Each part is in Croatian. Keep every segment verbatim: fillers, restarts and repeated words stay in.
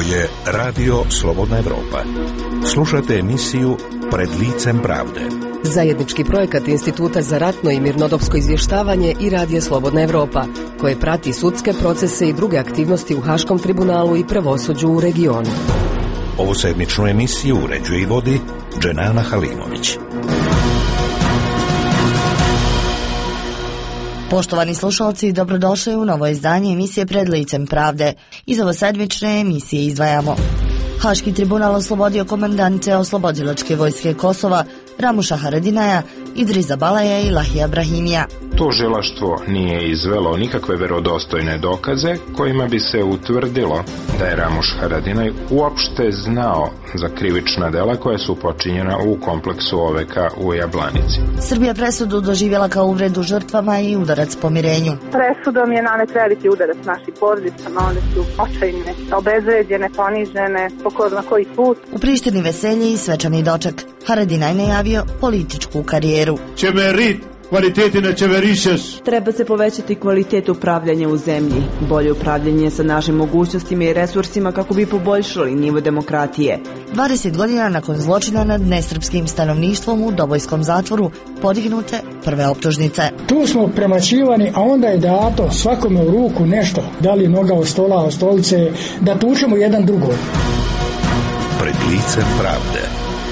je Radio Slobodna Evropa. Slušajte emisiju Pred licem pravde. Zajednički projekat Instituta za ratno i mirnodopsko izvještavanje i Radija Slobodna Evropa, koje prati sudske procese i druge aktivnosti u Haškom tribunalu i pravosuđu u regionu. Ovu sedmičnu emisiju uređuje i vodi Dženana Halimović. Poštovani slušalci, dobrodošli u novo izdanje emisije Pred licem pravde. Iz ovo sedmične emisije izdvajamo: Haški tribunal oslobodio komandante oslobodilačke vojske Kosova Ramuša Haradinaja, Idrisa Balaja i Lahija Brahimija. Tužilaštvo nije izvelo nikakve verodostojne dokaze kojima bi se utvrdilo da je Ramuš Haradinaj uopšte znao za krivična dela koja su počinjena u kompleksu O V K u Jablanici. Srbija presudu doživjela kao uvredu žrtvama i udarac pomirenju. Presudom je nanet veliki udarac našim porodicama, one su očajne, obezvređene, ponižene, po ko zna koji put. U Prištini veselje i svečani doček. Haradinaj najavio političku karijeru. Čemerit, kvaliteti na čeverišeš. Treba se povećati kvalitet upravljanja u zemlji, bolje upravljanje sa našim mogućnostima i resursima kako bi poboljšali nivo demokratije. dvadeset godina nakon zločina nad nesrpskim stanovništvom u Dobojskom zatvoru podignute prve optužnice. Tu smo premaćivani, a onda je dato svakome u ruku nešto, da li noga od stola, od stolice, da tučemo jedan drugog. Pred licem pravde.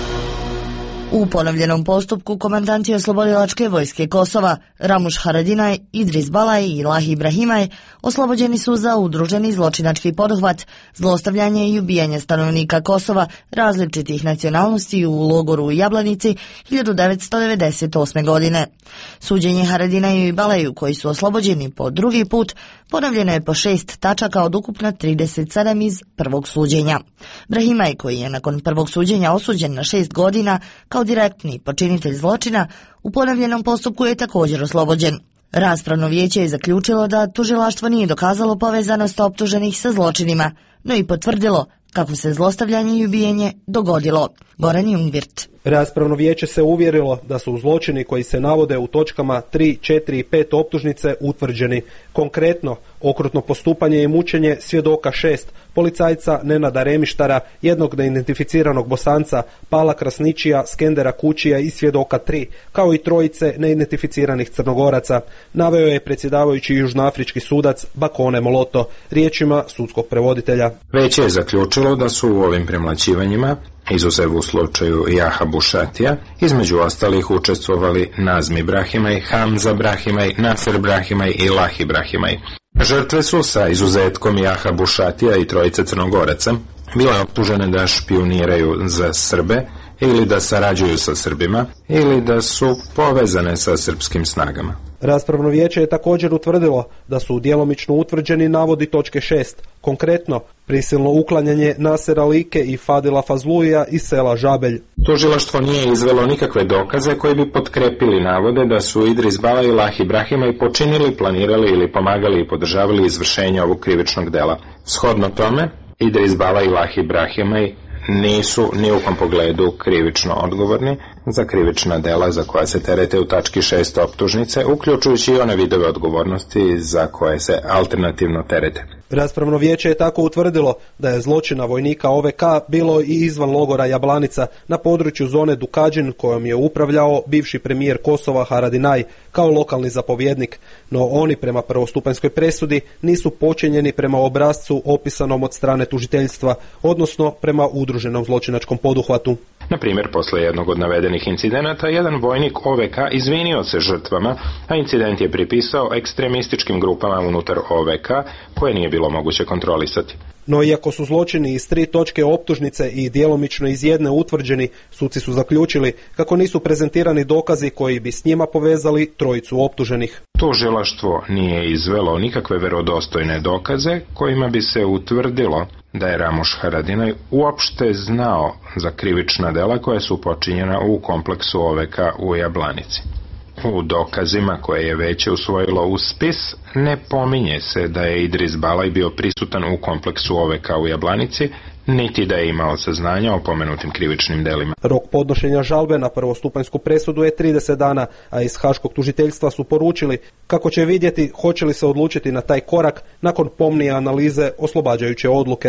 U ponovljenom postupku komandanti oslobodilačke vojske Kosova Ramuš Haradinaj, Idris Balaj i Lahij Brahimaj oslobođeni su za udruženi zločinački poduhvat, zlostavljanje i ubijanje stanovnika Kosova različitih nacionalnosti u logoru u Jablanici hiljadu devetsto devedeset osme. godine. Suđenje Haradinaju i Balaju, koji su oslobođeni po drugi put, ponovljeno je po šest tačaka od ukupno trideset sedam iz prvog suđenja. Brahimaj, koji je nakon prvog suđenja osuđen na šest godina kao direktni počinitelj zločina, u ponovljenom postupku je također oslobođen. Raspravno vijeće je zaključilo da tužilaštvo nije dokazalo povezanost optuženih sa zločinima, no i potvrdilo kako se zlostavljanje i ubijanje dogodilo. Goran Jungvirt. Raspravno vijeće se uvjerilo da su zločini koji se navode u točkama tri, četiri i pet optužnice utvrđeni. Konkretno, okrutno postupanje i mučenje svjedoka šest, policajca Nenada Remištara, jednog neidentificiranog Bosanca, Pala Krasničija, Skendera Kučija i svjedoka tri, kao i trojice neidentificiranih Crnogoraca, naveo je predsjedavajući južnoafrički sudac Bakone Moloto, riječima sudskog prevoditelja. Vijeće je zaključilo da su u ovim premlaćivanjima, izuzev u slučaju Jaha Bušatija, između ostalih učestvovali Nazmi Brahimaj, Hamza Brahimaj, Nasser Brahimaj i Lahij Brahimaj. Žrtve su, sa izuzetkom Jaha Bušatija i trojice Crnogoraca, bile optužene da špijuniraju za Srbe ili da sarađuju sa Srbima ili da su povezane sa srpskim snagama. Raspravno vijeće je također utvrdilo da su djelomično utvrđeni navodi točke šest, konkretno prisilno uklanjanje Nasera Like i Fadila Fazluija iz sela Žabelj. Tužilaštvo nije izvelo nikakve dokaze koji bi potkrepili navode da su Idris Balaj i Lahij Brahimaj počinili, planirali ili pomagali i podržavali izvršenje ovog krivičnog dela. Shodno tome, Idris Balaj i Lahij Brahimaj nisu ni u kom pogledu krivično odgovorni za krivična dela za koja se terete u tački šest optužnice, uključujući i one vidove odgovornosti za koje se alternativno terete. Raspravno vijeće je tako utvrdilo da je zločina vojnika O V K bilo i izvan logora Jablanica na području zone Dukađin kojom je upravljao bivši premijer Kosova Haradinaj kao lokalni zapovjednik, no oni prema prvostupanjskoj presudi nisu počinjeni prema obrascu opisanom od strane tužiteljstva, odnosno prema udruženom zločinačkom poduhvatu. Na primjer, posle jednog od navedenih incidenata, jedan vojnik O V K izvinio se žrtvama, a incident je pripisao ekstremističkim grupama unutar O V K koje nije bilo moguće kontrolisati. No iako su zločini iz tri točke optužnice i djelomično iz jedne utvrđeni, suci su zaključili kako nisu prezentirani dokazi koji bi s njima povezali trojicu optuženih. Tužilaštvo nije izvelo nikakve verodostojne dokaze kojima bi se utvrdilo da je Ramuš Haradinaj uopšte znao za krivična dela koja su počinjena u kompleksu O V K u Jablanici. U dokazima koje je veće usvojilo u spis ne pominje se da je Idris Balaj bio prisutan u kompleksu O V K u Jablanici, niti da je imao saznanja o pomenutim krivičnim delima. Rok podnošenja žalbe na prvostupanjsku presudu je trideset dana, a iz Haškog tužiteljstva su poručili kako će vidjeti hoće li se odlučiti na taj korak nakon pomnije analize oslobađajuće odluke.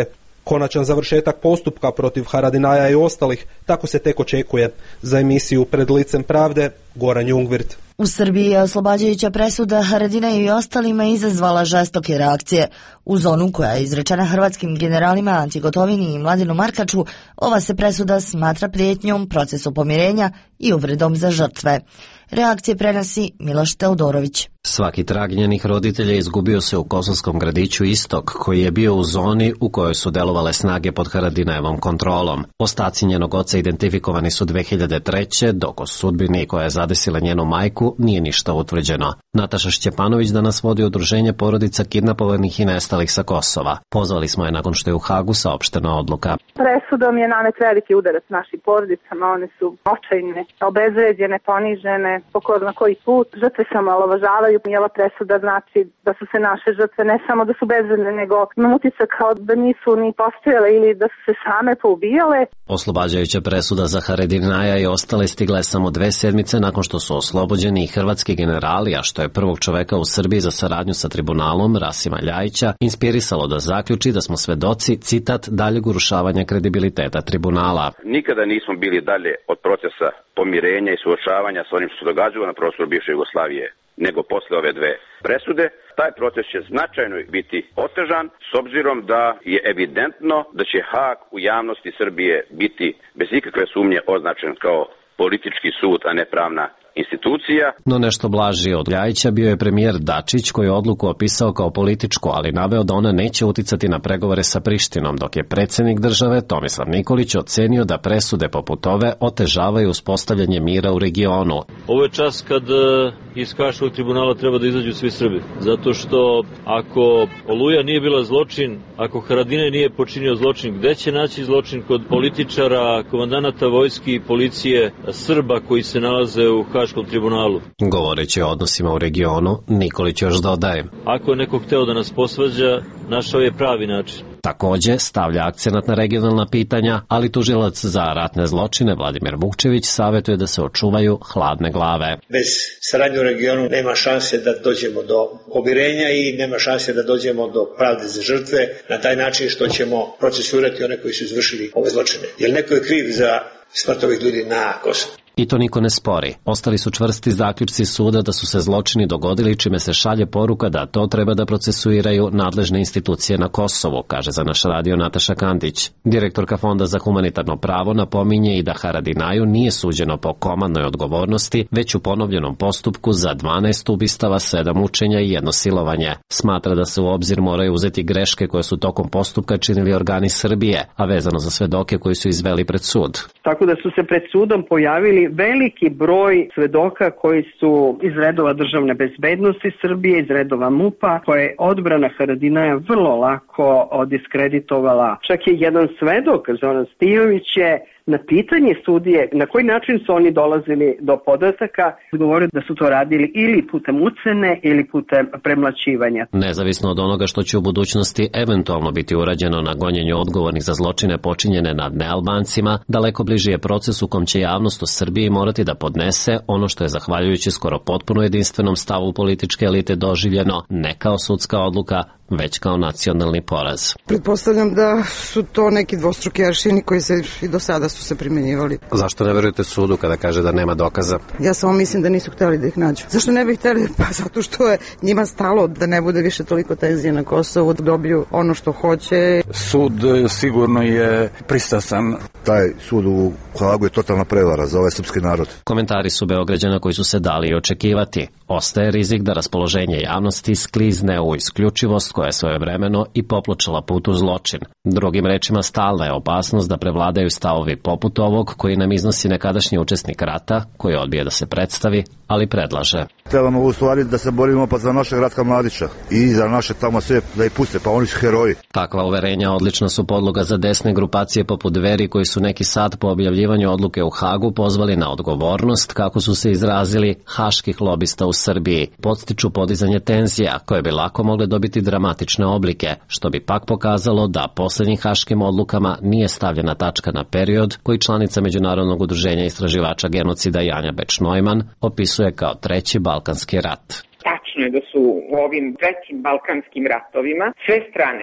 Konačan završetak postupka protiv Haradinaja i ostalih tako se tek očekuje. Za emisiju Pred licem pravde, Goran Jungvirt. U Srbiji je oslobađajuća presuda Haradinaju i ostalima izazvala žestoke reakcije. U zonu koja je izrečena hrvatskim generalima Anti Gotovini i Mladenu Markaču, ova se presuda smatra prijetnjom procesu pomirenja i uvredom za žrtve. Reakcije prenosi Miloš Teodorović. Svaki trag njenih roditelja izgubio se u kosovskom gradiću Istok, koji je bio u zoni u kojoj su delovale snage pod Haradinajevom kontrolom. Ostaci njenog oca identifikovani su dve hiljade treće. dok o sudbini koja je zadesila njenu majku nije ništa utvrđeno. Nataša Šćepanović danas vodi udruženje porodica kidnapovanih i nestalih sa Kosova. Pozvali smo je nakon što je u Hagu saopštena odluka. Presudom je nanet veliki udarac našim porodicama, one su očajne, obezvređene, ponižene, pokor na koji put, žrtve se omalovažavaju. I ova presuda znači da su se naše žrtve ne samo da su bezvredne, nego imam utisak kao da nisu ni postojale ili da su se same poubijale. Oslobađajuća presuda za Haradinaja i ostale stigla je samo dve sedmice nakon što su oslobođeni i hrvatski generali, a što je prvog čoveka u Srbiji za saradnju sa tribunalom, Rasima Ljajića, inspirisalo da zaključi da smo svedoci, citat, daljeg urušavanja kredibiliteta tribunala. Nikada nismo bili dalje od procesa pomirenja i suočavanja sa onim što se događalo na prostoru bivše Jugoslavije nego posle ove dve presude. Taj proces će značajno biti otežan s obzirom da je evidentno da će Hag u javnosti Srbije biti bez ikakve sumnje označen kao politički sud, a ne pravna institucija. No nešto blaži od Ljajića bio je premijer Dačić, koji je odluku opisao kao političku, ali naveo da ona neće uticati na pregovore sa Prištinom, dok je predsjednik države Tomislav Nikolić ocenio da presude poput ove otežavaju uspostavljanje mira u regionu. Ovo je čas kad iz Haškog tribunala treba da izađu svi Srbi, zato što ako Oluja nije bila zločin, ako Haradinaj nije počinio zločin, gde će naći zločin kod političara, komandanata vojski i policije Srba koji se nalaze u Haškom tribunalu? Govoreći o odnosima u regionu, Nikolić još dodaje: ako je neko hteo da nas posvađa, našao je pravi način. Takođe stavlja akcenat na regionalna pitanja, ali tužilac za ratne zločine Vladimir Vukčević savjetuje da se očuvaju hladne glave. Bez saradnje u regionu nema šanse da dođemo do pomirenja i nema šanse da dođemo do pravde za žrtve na taj način što ćemo procesuirati one koji su izvršili ove zločine. Jer neko je kriv za smrt ovih ljudi na Kosovu. I to niko ne spori. Ostali su čvrsti zaključci suda da su se zločini dogodili, čime se šalje poruka da to treba da procesuiraju nadležne institucije na Kosovu, kaže za naš radio Nataša Kandić. Direktorka Fonda za humanitarno pravo napominje i da Haradinaju nije suđeno po komandnoj odgovornosti, već u ponovljenom postupku za dvanaest ubistava, sedam mučenja i jedno silovanje. Smatra da se u obzir moraju uzeti greške koje su tokom postupka činili organi Srbije, a vezano za svedoke koji su izveli pred sud. Tako da su se pred sudom pojavili veliki broj svedoka koji su iz redova državne bezbednosti Srbije, iz redova MUP-a, koje je odbrana Haradinaja vrlo lako diskreditovala. Čak je jedan svedok, Zoran Stijović, je na pitanje sudije na koji način su oni dolazili do podataka, govorio da su to radili ili putem ucene ili putem premlaćivanja. Nezavisno od onoga što će u budućnosti eventualno biti urađeno na gonjenju odgovornih za zločine počinjene nad nealbancima, daleko bliži je proces u kom će javnost u Srbiji morati da podnese ono što je zahvaljujući skoro potpuno jedinstvenom stavu političke elite doživljeno ne kao sudska odluka, već kao nacionalni poraz. Pretpostavljam da su to neki dvostruki aršini koji se i do sada su se primjenjivali. Zašto ne verujete sudu kada kaže da nema dokaza? Ja samo mislim da nisu hteli da ih nađu. Zašto ne bi hteli? Pa zato što je njima stalo da ne bude više toliko tenzije na Kosovu, da dobiju ono što hoće. Sud sigurno je pristrasan. Taj sud u Hagu je totalna prevara za ovaj srpski narod. Komentari su Beograđana koji su se dali očekivati. Ostaje rizik da raspoloženje javnosti sklizne u isključivost koja je svojevremeno i popločala put u zločin. Drugim rečima, stalna je opasnost da prevladaju stavovi poput ovog koji nam iznosi nekadašnji učesnik rata, koji odbije da se predstavi, ali predlaže. Trebamo u stvari da se borimo pa za našeg Ratka Mladića i za naše tamo sve da ih puste, pa oni su heroji. Takva uverenja odlična su podloga za desne grupacije poput Dveri koji su neki sat po objavljivanju odluke u Hagu pozvali na odgovornost, kako su se izrazili, haških lobista u Srbiji. Podstiču podizanje tenzija koje bi lako mogle dobiti dramatične oblike, što bi pak pokazalo da poslednjim haškim odlukama nije stavljena tačka na period koji članica Međunarodnog udruženja istraživača genocida Janja Beč-Neumann opisuje kao treći Balkanski rat. Tačno je da su u ovim trećim Balkanskim ratovima sve strane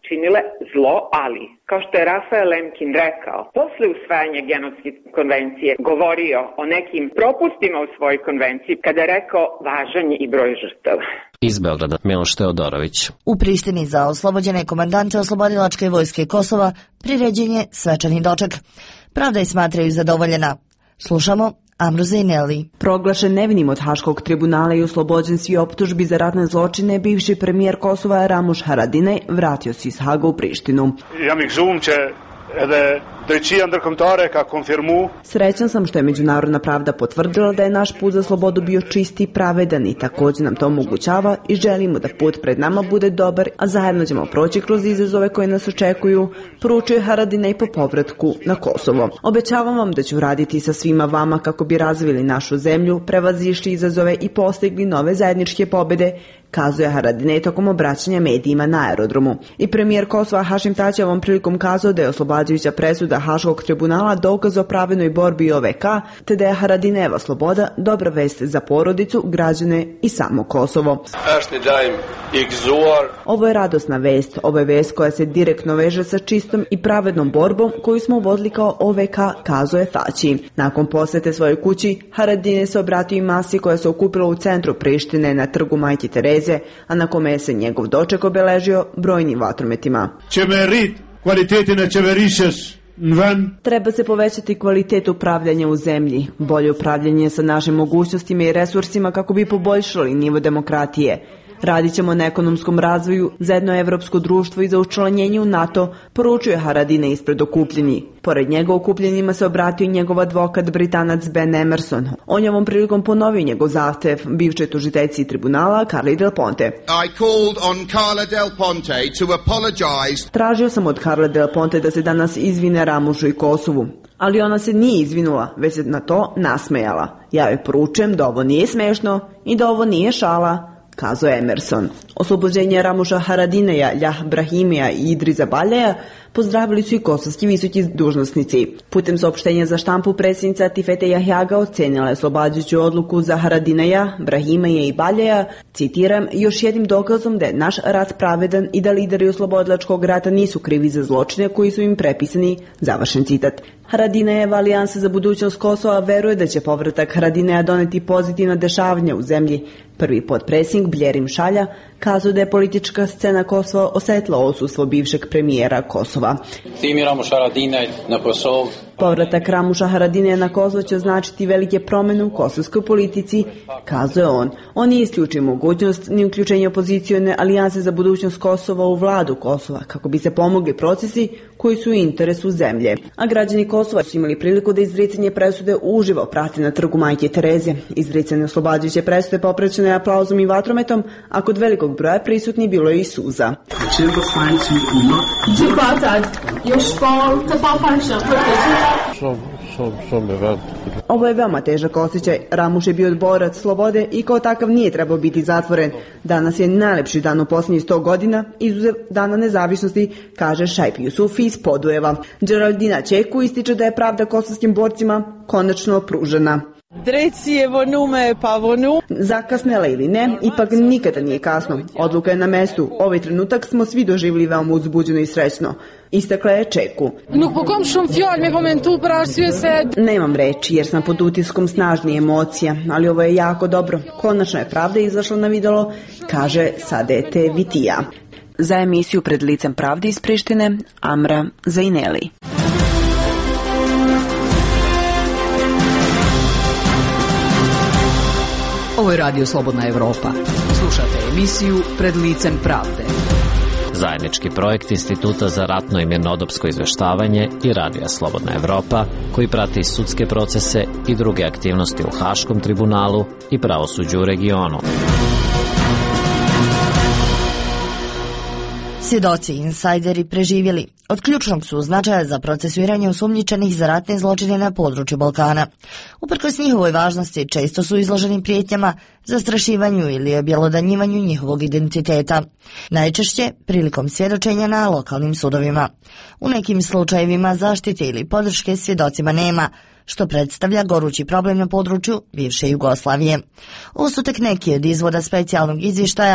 činile zlo, ali, kao što je Rafael Lemkin rekao, posle usvajanja genocid konvencije govorio o nekim propustima u svojoj konvenciji, kada je rekao važan je i broj žrtava. Iz Beograda, Miloš Teodorović. U Prištini za oslobođene komandante oslobodilačke vojske Kosova priređen je svečani doček. Pravda je smatraju zadovoljena. Slušamo Amru Zejneli. Proglašen nevinim od Haškog tribunala i oslobođen svi optužbi za ratne zločine, bivši premijer Kosova Ramuš Haradinaj vratio se iz Haga u Prištinu. Ja mi žum će edhe drejtësia ndërkombëtare ka konfirmu. Srećan sam što je međunarodna pravda potvrdila da je naš put za slobodu bio čist i pravedan i također nam to omogućava i želimo da put pred nama bude dobar, a zajedno ćemo proći kroz izazove koje nas očekuju, poručuje Haradinaj po povratku na Kosovo. Obećavam vam da ću raditi sa svima vama kako bi razvili našu zemlju, prevazišli izazove i postigli nove zajedničke pobjede, kazuje Haradinaj tokom obraćanja medijima na aerodromu. I premijer Kosova Hašim Tači ovom prilikom kazao da je oslobađajuća presuda Haškog tribunala dokaz o pravednoj borbi O V K, te da je Haradinajeva sloboda dobra vest za porodicu, građane i samo Kosovo. Ovo je radosna vest, ovo je vest koja se direktno veže sa čistom i pravednom borbom koju smo vodili kao O V K, kazuje Tači. Nakon posete svojoj kući, Haradinaj se obratio i masi koja se okupila u centru Prištine na trgu Majke Tereze, a na kome se njegov doček obeležio brojnim vatrometima. Qeverit, kvalitetin e qeverisjes në vend. Treba se povećati kvalitet upravljanja u zemlji, bolje upravljanje sa našim mogućnostima i resursima kako bi poboljšali nivo demokratije. Radit ćemo na ekonomskom razvoju za jedno evropsko društvo i za učlanjenje u NATO, poručuje Haradinaj ispred okupljenih. Pored njega okupljenima se obratio i njegov advokat Britanac Ben Emerson. On je ovom prilikom ponovio njegov zahtev bivšoj tužiteljici tribunala Carli Del Ponte. I called on Carla Del Ponte to apologize. Tražio sam od Carla Del Ponte da se danas izvine Ramušu i Kosovu. Ali ona se nije izvinula, već se na to nasmejala. Ja joj poručujem da ovo nije smešno i da ovo nije šala, kazuje Emerson. Oslobođenje Ramuša Haradinaja, Ljah Brahimija i Idriza Baljaja pozdravili su i kosovski visoki dužnosnici. Putem saopštenja za štampu predsjednica Tifete Jahjaga ocenila je oslobađajuću odluku za Haradinaja, Brahimaja i Baljaja, citiram, još jednim dokazom da je naš rat pravedan i da lideri oslobodilačkog rata nisu krivi za zločine koji su im prepisani, završen citat. Haradinajeva alijansa za budućnost Kosova veruje da će povratak Haradinaja doneti pozitivna dešavanja u zemlji. Prvi potpredsjednik Bljerim Šalja kazao da je politička scena Kosova osjetila odsustvo bivšeg premijera Kosova. Povratak Ramuša Haradinaja na Kosovo će značiti velike promjene u kosovskoj politici, kazuje on. On nije isključio mogućnost ni uključenje opozicione alijanse za budućnost Kosova u vladu Kosova, kako bi se pomogli procesi koji su u interesu zemlje. A građani Kosova su imali priliku da izricanje presude uživo prate na trgu Majke Tereze. Izricanje oslobađajuće presude popraćeno je aplauzom i vatrometom, a kod velikog broja prisutni bilo je i suza. Ovo je veoma težak osjećaj. Ramuš je bio borac slobode i kao takav nije trebao biti zatvoren. Danas je najlepši dan u posljednjih sto godina, izuzev dana nezavisnosti, kaže Šajp Jusufi iz Podujeva. Geraldina Čeku ističe da je pravda kosovskim borcima konačno pružena. Drecijevo nume pa vonu. Zakasnela ili ne, ipak nikada nije kasno. Odluka je na mestu. Ovaj trenutak smo svi doživjeli veoma uzbuđeno i srećno. Istakla je Čeku. Nemam reči jer sam pod utiskom snažnije emocija, ali ovo je jako dobro. Konačno je pravda izašla na videlo, kaže Sadete Vitija. Za emisiju Pred licem pravde iz Prištine, Amra Zejneli. Ovo je Radio Slobodna Evropa. Slušate emisiju Pred licem pravde. Zajednički projekt Instituta za ratno i mirnodopsko izveštavanje i Radija Slobodna Evropa, koji prati sudske procese i druge aktivnosti u Haškom tribunalu i pravosuđu u regionu. Svjedoci i insajderi preživjeli od ključnog su značaja za procesuiranje osumnjičenih za ratne zločine na području Balkana. Uprkos njihovoj važnosti često su izloženi prijetnjama, zastrašivanju ili objelodanjivanju njihovog identiteta. Najčešće prilikom svjedočenja na lokalnim sudovima. U nekim slučajevima zaštite ili podrške svjedocima nema, što predstavlja gorući problem na području bivše Jugoslavije. Ovo su tek neki od izvoda specijalnog izvještaja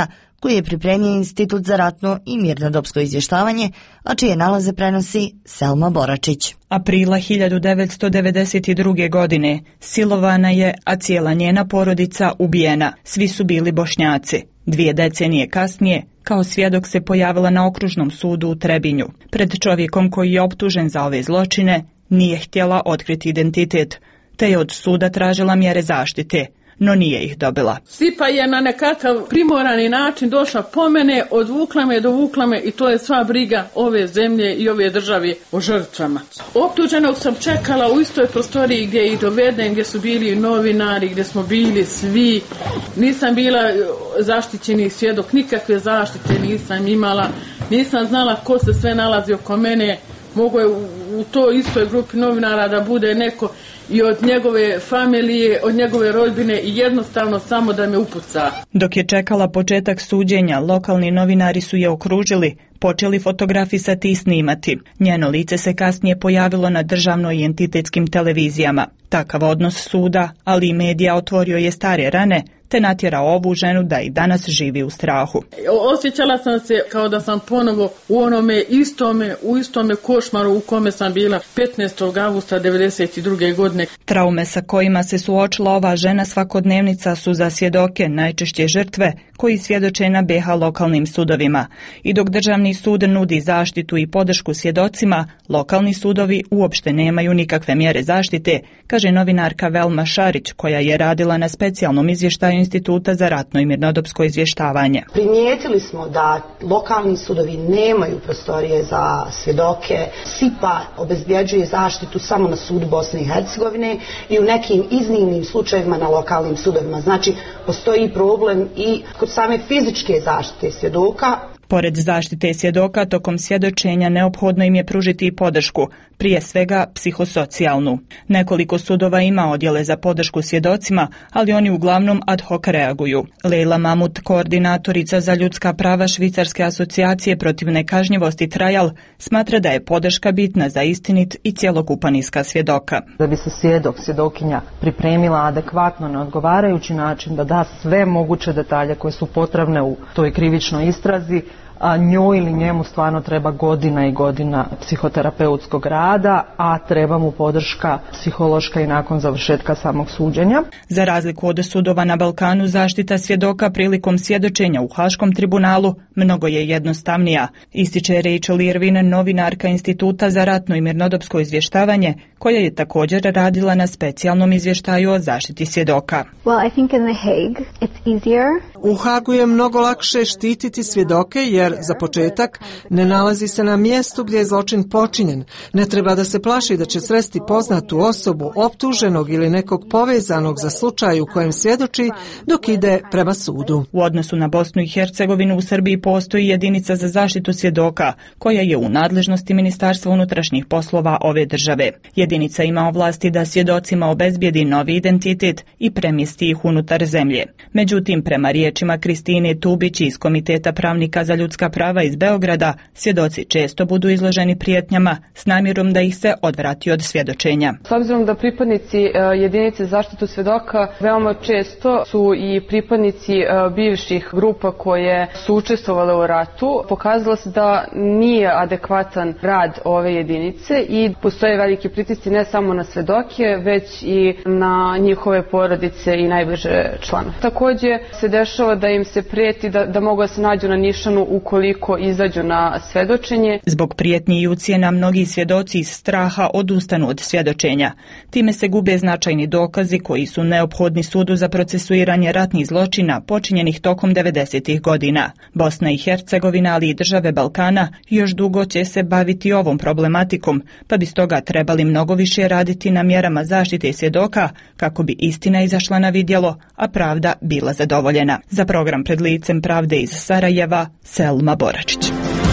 koji je pripremio Institut za ratno i mirnodopsko izvještavanje, a čije nalaze prenosi Selma Boračić. Aprila hiljadu devetsto devedeset druge. godine silovana je, a cijela njena porodica ubijena. Svi su bili Bošnjaci. Dvije decenije kasnije, kao svjedok se pojavila na okružnom sudu u Trebinju. Pred čovjekom koji je optužen za ove zločine nije htjela otkriti identitet, te je od suda tražila mjere zaštite, no nije ih dobila. Stipa je na nekakav primorani način došla po mene, odvukla me, dovukla me i to je sva briga ove zemlje i ove države o žrtvama. Optuženog sam čekala u istoj prostoriji gdje je i doveden, gdje su bili novinari, gdje smo bili svi. Nisam bila zaštićeni svjedok, nikakve zaštite nisam imala, nisam znala ko se sve nalazi oko mene. Mogu je u toj istoj grupi novinara da bude neko i od njegove familije, od njegove rodbine i jednostavno samo da me upuca. Dok je čekala početak suđenja, lokalni novinari su je okružili, počeli fotografisati i snimati. Njeno lice se kasnije pojavilo na državnoj i entitetskim televizijama. Takav odnos suda, ali i medija otvorio je stare rane, te natjerao ovu ženu da i danas živi u strahu. Osjećala sam se kao da sam ponovo u onome istome, u istome košmaru u kome sam bila petnaestog avgusta devedeset druge. godine. Traume sa kojima se suočila ova žena svakodnevnica su za svjedoke najčešće žrtve koji svjedoče na be ha lokalnim sudovima. I dok državni sud nudi zaštitu i podršku svjedocima, lokalni sudovi uopšte nemaju nikakve mjere zaštite, kaže novinarka Velma Šarić, koja je radila na specijalnom izvještaju Instituta za ratno i mirnodopsko izvještavanje. Primijetili smo da lokalni sudovi nemaju prostorije za svjedoke. SIPA obezbjeđuje zaštitu samo na sudu Bosne i Hercegovine i u nekim iznimnim slučajevima na lokalnim sudovima. Znači, postoji problem i kod same fizičke zaštite svjedoka. Pored zaštite svjedoka, tokom svjedočenja neophodno im je pružiti i podršku, prije svega psihosocijalnu. Nekoliko sudova ima odjele za podršku svjedocima, ali oni uglavnom ad hoc reaguju. Lejla Mamut, koordinatorica za ljudska prava Švicarske asocijacije protiv nekažnjivosti Trajal, smatra da je podrška bitna za istinit i cjelokupan iskaz svjedoka. Da bi se svjedok, svjedokinja pripremila adekvatno na odgovarajući način, da da sve moguće detalje koje su potrebne u toj krivičnoj istrazi, a njoj ili njemu stvarno treba godina i godina psihoterapeutskog rada, a treba mu podrška psihološka i nakon završetka samog suđenja. Za razliku od sudova na Balkanu, zaštita svjedoka prilikom svjedočenja u Haškom tribunalu mnogo je jednostavnija, ističe Rachel Irvin, novinarka Instituta za ratno i mirnodopsko izvještavanje, koja je također radila na specijalnom izvještaju o zaštiti svjedoka. Well, I think in the Hague it's easier. U Hagu je mnogo lakše štititi svjedoke jer, za početak, ne nalazi se na mjestu gdje je zločin počinjen. Ne treba da se plaši da će sresti poznatu osobu, optuženog ili nekog povezanog za slučaj u kojem svjedoči dok ide prema sudu. U odnosu na Bosnu i Hercegovinu u Srbiji postoji jedinica za zaštitu svjedoka, koja je u nadležnosti Ministarstva unutrašnjih poslova ove države. Jedinica ima ovlasti da svjedocima obezbijedi novi identitet i premjesti ih unutar zemlje. Međutim, prema riječima Kristine Tubić iz Komiteta pravnika za ljudska prava iz Beograda, svjedoci često budu izloženi prijetnjama s namjerom da ih se odvrati od svjedočenja. S obzirom da pripadnici jedinice zaštitu svjedoka veoma često su i pripadnici bivših grupa koje su učestvovale u ratu, pokazalo se da nije adekvatan rad ove jedinice i postoje veliki pritisci ne samo na svjedoke, već i na njihove porodice i najbliže članove. Također se dešava da im se prijeti da, da mogu da se nađu na nišanu ukoliko izađu na svjedočenje. Zbog prijetnji i ucjena mnogi svjedoci iz straha odustanu od svjedočenja. Time se gube značajni dokazi koji su neophodni sudu za procesuiranje ratnih zločina počinjenih tokom devedesetih godina. Bosna i Hercegovina, ali i države Balkana još dugo će se baviti ovom problematikom, pa bi stoga trebali mnogo više raditi na mjerama zaštite svjedoka kako bi istina izašla na vidjelo, a pravda bila zadovoljena. Za program Pred licem pravde iz Sarajeva, Selma Boračić.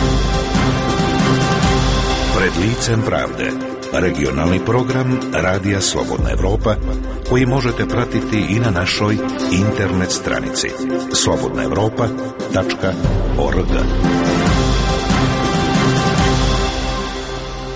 Pred licem pravde, regionalni program Radija Slobodna Evropa, koji možete pratiti i na našoj internet stranici slobodna evropa tačka org.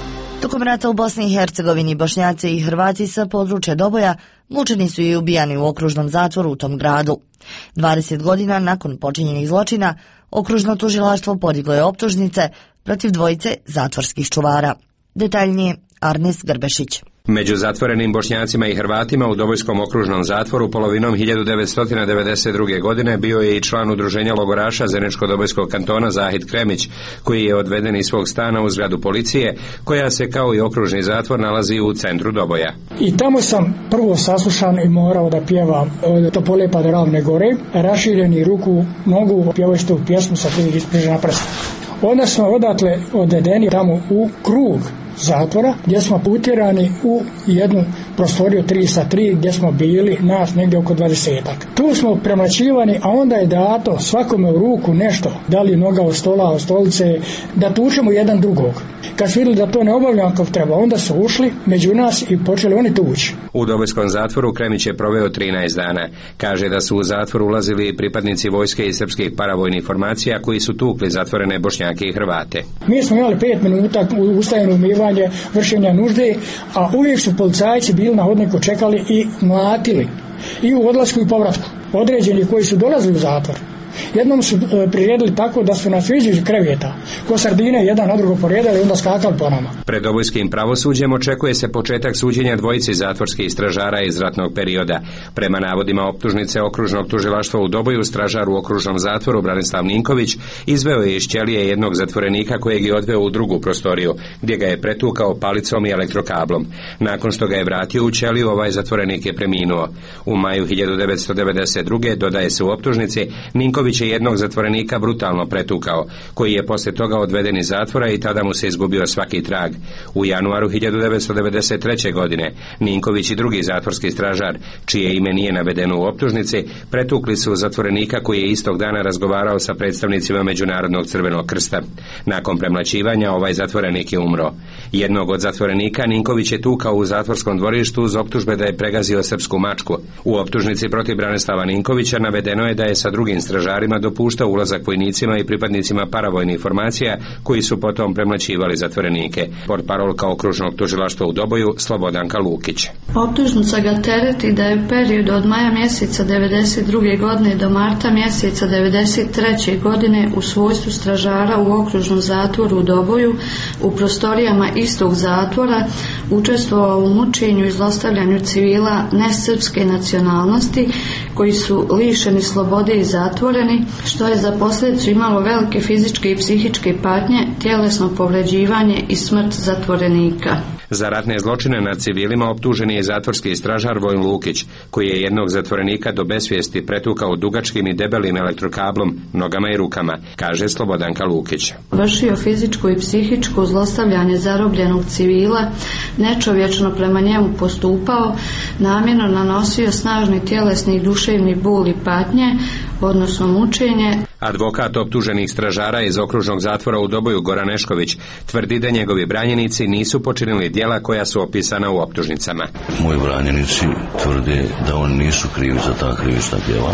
Tokom rata u Bosni i Hercegovini Bošnjaci i Hrvati sa područja Doboja mučeni su i ubijani u okružnom zatvoru u tom gradu. dvadeset godina nakon počinjenih zločina, okružno tužilaštvo podiglo je optužnice protiv dvojice zatvorskih čuvara. Detaljnije Arnes Grbešić. Među zatvorenim Bošnjacima i Hrvatima u Dobojskom okružnom zatvoru polovinom hiljadu devetsto devedeset druge. godine bio je i član udruženja logoraša Zeničko-Dobojskog kantona Zahid Kremić, koji je odveden iz svog stana u zgradu policije, koja se kao i okružni zatvor nalazi u centru Doboja. I tamo sam prvo saslušan i morao da pjevam od Topole pa do Ravne gore, rašireni ruku, nogu, pjevajući tu pjesmu sa tri isprižena prsta. Onda smo odatle odvedeni tamo u krug zatvora, gdje smo putirani u jednu prostoriju tri sa tri, gdje smo bili nas negdje oko dvadesetak. Tu smo premlaćivani, a onda je dato svakome u ruku nešto, da li noga od stola, od stolice, da tučemo jedan drugog. Kad su vidjeli da to ne obavljamo kako treba, onda su ušli među nas i počeli oni tući. U Dobojskom zatvoru Kremić je proveo trinaest dana. Kaže da su u zatvor ulazili pripadnici vojske i srpskih paravojnih formacija koji su tukli zatvorene Bošnjake i Hrvate. Mi smo imali pet minuta ustajeno umivanje, vršenja nužde, a uvijek su policajci bili na hodniku, čekali i mlatili. I u odlasku i povratku. Određeni koji su dolazili u zatvor. Jednom su e, priredili tako da su nas između kreveta, ko sardine, jedan na drugo poredali i onda skakali po nama. Pred Dobojskim pravosuđem očekuje se početak suđenja dvojici zatvorskih stražara iz ratnog perioda. Prema navodima optužnice okružnog tužilaštva u Doboju, stražar u okružnom zatvoru Branislav Ninković izveo je iz ćelije jednog zatvorenika kojeg je odveo u drugu prostoriju, gdje ga je pretukao palicom i elektrokablom. Nakon što ga je vratio u ćeliju, ovaj zatvorenik je preminuo. U maju hiljadu devetsto devedeset druge. dodaje se u optužnici, Ninković je jednog zatvorenika brutalno pretukao, koji je poslije toga odveden iz zatvora i tada mu se izgubio svaki trag. U januaru hiljadu devetsto devedeset treće. godine Ninković i drugi zatvorski stražar, čije ime nije navedeno u optužnici, pretukli su zatvorenika koji je istog dana razgovarao sa predstavnicima Međunarodnog crvenog krsta. Nakon premlaćivanja ovaj zatvorenik je umro. Jednog od zatvorenika Ninković je tukao u zatvorskom dvorištu uz optužbe da je pregazio srpsku mačku. U optužnici protiv Branislava Ninkovića navedeno je da je sa drugim stražarima dopuštao ulazak vojnicima i pripadnicima paravojnih formacija koji su potom premlaćivali zatvorenike. Portparolka okružnog tužilaštva u Doboju Slobodanka Lukić. Optužnica ga tereti da je period od maja mjeseca devedeset druge. godine do marta mjeseca devedeset treće. godine u svojstvu stražara u okružnom zatvoru u Doboju u prostorijama istog zatvora učestvovao u mučenju i zlostavljanju civila nesrpske nacionalnosti koji su lišeni slobode i zatvoreni, što je za posljedicu imalo velike fizičke i psihičke patnje, tjelesno povređivanje i smrt zatvorenika. Za ratne zločine nad civilima optužen je zatvorski stražar Vojin Lukić, koji je jednog zatvorenika do besvijesti pretukao dugačkim i debelim elektrokablom, nogama i rukama, kaže Slobodanka Lukić. Vršio fizičko i psihičko zlostavljanje zarobljenog civila, nečovječno prema njemu postupao, namjerno nanosio snažni tjelesni i duševni bol i patnje, odnosno mučenje. Advokat optuženih stražara iz okružnog zatvora u Doboju Goran Nešković tvrdi da njegovi branjenici nisu počinili djela koja su opisana u optužnicama. Moji branjenici tvrde da oni nisu krivi za ta krivična djela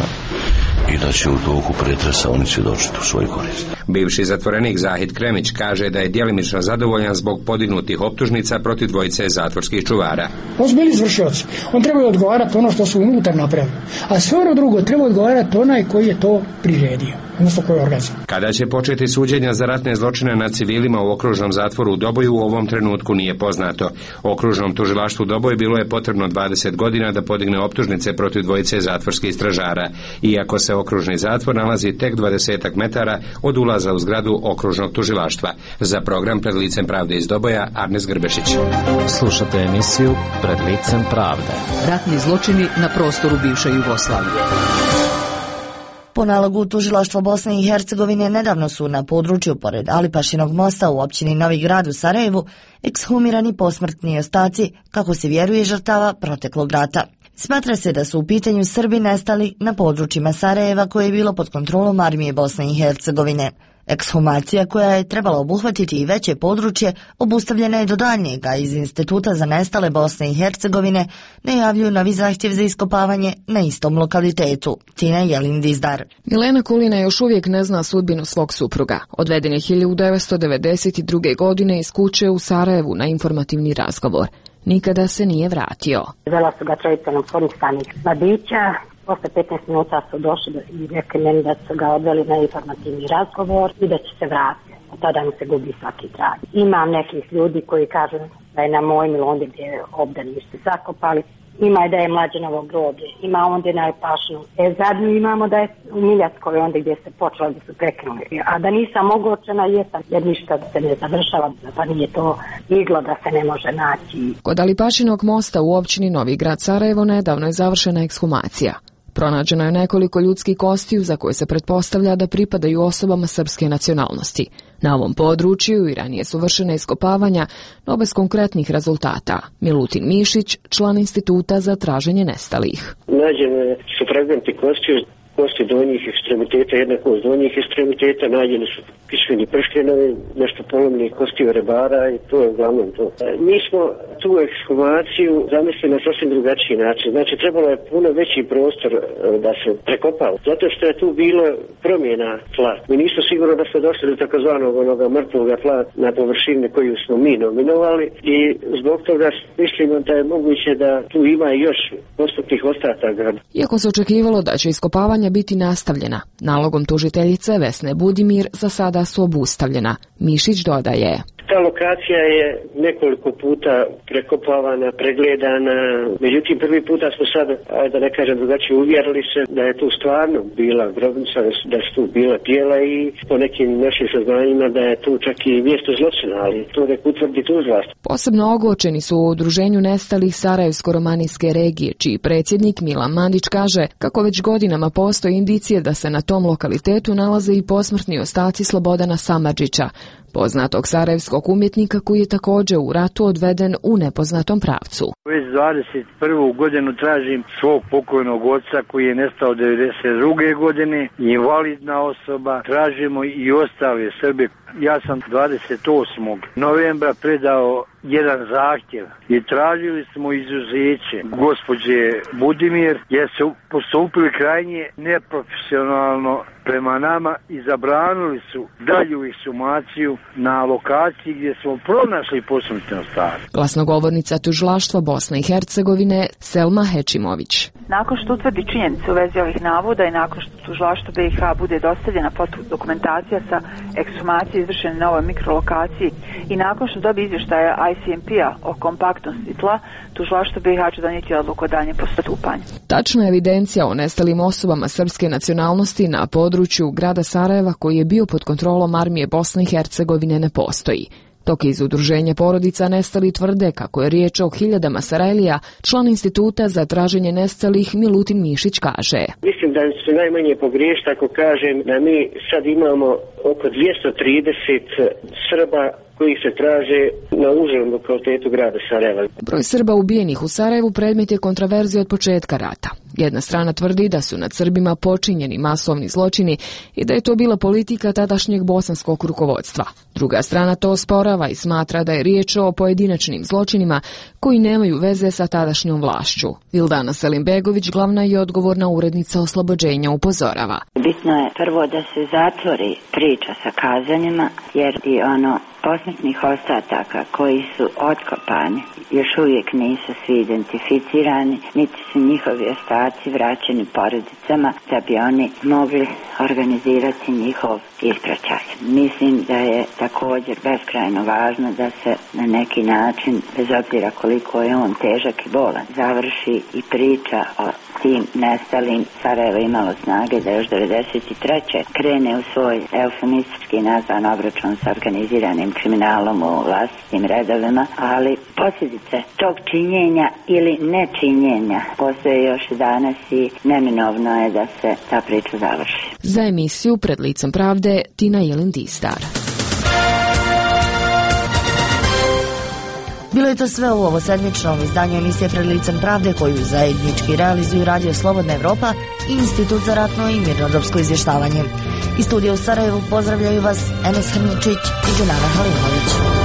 i da će u toku pretresa oni svjedočiti u svoj korist. Bivši zatvorenik Zahid Kremić kaže da je djelimično zadovoljan zbog podignutih optužnica protiv dvojice zatvorskih čuvara. On su bili izvršioci. On treba odgovarati ono što su unutar napravili. A sve ono drugo treba odgovarati onaj koji je to priredio. Kada će početi suđenja za ratne zločine nad civilima u okružnom zatvoru u Doboju u ovom trenutku nije poznato. Okružnom tužilaštvu Doboj bilo je potrebno dvadeset godina da podigne optužnice protiv dvojice zatvorskih stražara, iako se okružni zatvor nalazi tek dvadesetak metara od ulaza u zgradu okružnog tužilaštva. Za program Pred licem pravde iz Doboja, Arnes Grbešić. Slušate emisiju Pred licem pravde. Ratni zločini na prostoru bivše Jugoslavije. Po nalogu tužilaštva Bosne i Hercegovine nedavno su na području pored Alipašinog mosta u općini Novi Grad u Sarajevu ekshumirani posmrtni ostaci, kako se vjeruje, žrtava proteklog rata. Smatra se da su u pitanju Srbi nestali na područjima Sarajeva koje je bilo pod kontrolom armije Bosne i Hercegovine. Ekshumacija, koja je trebala obuhvatiti i veće područje, obustavljena je do daljnjega iz Instituta za nestale Bosne i Hercegovine, najavljuju novi zahtjev za iskopavanje na istom lokalitetu. Tina Jelin Dizdar. Milena Kulina još uvijek ne zna sudbinu svog supruga. Odveden je hiljadu devetsto devedeset druge. godine iz kuće u Sarajevu na informativni razgovor. Nikada se nije vratio. Zvela su ga trojica uniformisanih mladića. Posle petnaest minuta su došli i rekli meni da su ga odveli na informativni razgovor i da će se vratiti. Od tada mi se gubi svaki trag. Imam nekih ljudi koji kažu da je na mojim ondje gdje je obdanište zakopali. Ima i da je Mlađenovo groblje, ima ondje na Pašnu. E zadnju imamo da je u Miljatskoj ondje gdje se počelo, gdje su prekinuli. A da nisam ogorčena jesam, jer ništa se ne završava, pa nije to iglo da se ne može naći. Kod Alipašinog mosta u općini Novi Grad Sarajevo nedavno je završena ekshumacija. Pronađeno je nekoliko ljudskih kostiju za koje se pretpostavlja da pripadaju osobama srpske nacionalnosti. Na ovom području i ranije su vršene iskopavanja, no bez konkretnih rezultata. Milutin Mišić, član Instituta za traženje nestalih. Nađene su fragmenti kostiju, kosti donjih ekstremiteta, jednako uz donjih ekstremiteta, nađene su pismeni pršljenovi, nešto polomni kostiju rebara i to je uglavnom to. Mi smo tu ekshumaciju zamislili na sasvim drugačiji način. Znači, trebalo je puno veći prostor da se prekopao. Zato što je tu bilo promjena tla. Mi nismo sigurno da smo došli do takozvanog onoga mrtvoga tla na površini koju smo mi nominovali i zbog toga mislimo da je moguće da tu ima još postupnih ostataka. Iako se očekivalo da će iskopavanja biti nastavljena, nalogom tužiteljice Vesne Budimir za sada su obustavljena. Mišić dodaje. Ta lokacija je nekoliko puta prekopavana, pregledana, međutim prvi puta smo sad, da ne kažem drugačije, uvjerili se da je tu stvarno bila grobnica, da su tu bila tijela i po nekim našim saznanjima da je tu čak i mjesto zločina, ali to nek utvrdi tužilaštvo. Posebno ogorčeni su u udruženju nestalih Sarajevsko-romanijske regije, čiji predsjednik Milan Mandić kaže kako već godinama postoje indicije da se na tom lokalitetu nalaze i posmrtni ostaci Slobodana Samardžića, poznatog sarajevskog umjetnika koji je također u ratu odveden u nepoznatom pravcu. Već dvadeset prvu godinu tražim svog pokojnog oca koji je nestao devedeset druge. godine, invalidna osoba, tražimo i ostale Srbe. Ja sam dvadeset osmog novembra predao jedan zahtjev i tražili smo izuzeće gospođe Budimir jer su postupili krajnje neprofesionalno prema nama i zabranili su dalju ekshumaciju na lokaciji gdje smo pronašli posmrtne ostace. Glasnogovornica tužilaštva Bosne i Hercegovine Selma Hečimović. Nakon što utvrdi činjenice u vezi ovih navoda i nakon što tužilaštvu B i H bude dostavljena dokumentacija sa ekshumacije izvršene na ovoj mikrolokaciji i nakon što dobi izvještaja I C M P-a o kompaktnosti tla, tužilaštvo B i H će donijeti odluku o daljem postupanju. Tačna evidencija o nestalim osobama srpske nacionalnosti na području grada Sarajeva, koji je bio pod kontrolom armije Bosne i Hercegovine, ne postoji. Dok iz udruženja porodica nestali tvrde kako je riječ o hiljadama Sarajlija, član Instituta za traženje nestalih Milutin Mišić kaže. Mislim da se najmanje pogriješiti ako kažem da mi sad imamo oko dvjesto trideset Srba koji se traže na užem lokalitetu grada Sarajeva. Broj Srba ubijenih u Sarajevu predmet je kontraverzije od početka rata. Jedna strana tvrdi da su nad Srbima počinjeni masovni zločini i da je to bila politika tadašnjeg bosanskog rukovodstva. Druga strana to osporava i smatra da je riječ o pojedinačnim zločinima koji nemaju veze sa tadašnjom vlašću. Vildana Selimbegović, glavna i odgovorna urednica Oslobođenja, upozorava. Bitno je prvo da se zatvori priča sa kazanjima, jer i ono posmrtnih ostataka koji su otkopani još uvijek nisu svi identificirani, niti su njihovi ostaci vraćeni porodicama da bi oni mogli organizirati njihov ispraćaj. Mislim da je također beskrajno važno da se na neki način, bez obzira koliko je on težak i bolan, završi i priča o tim nestalim. Sarajevo imalo snage da još devedeset treće krene u svoj eufemistički nazvan obračun sa organiziranim kriminalom u vlastitim redovima, ali posljedice tog činjenja ili nečinjenja postoje još danas i neminovno je da se ta priča završi. Za emisiju Pred licem pravde Tina Jelin Dizdar. Bilo je to sve u ovo sedmičnom izdanju emisije Pred licem pravde, koju zajednički realizuju Radio Slobodna Evropa i Institut za ratno i mirnodopsko izvještavanje. Iz studija u Sarajevu pozdravljaju vas Enes Hrničić i Đunara Halimović.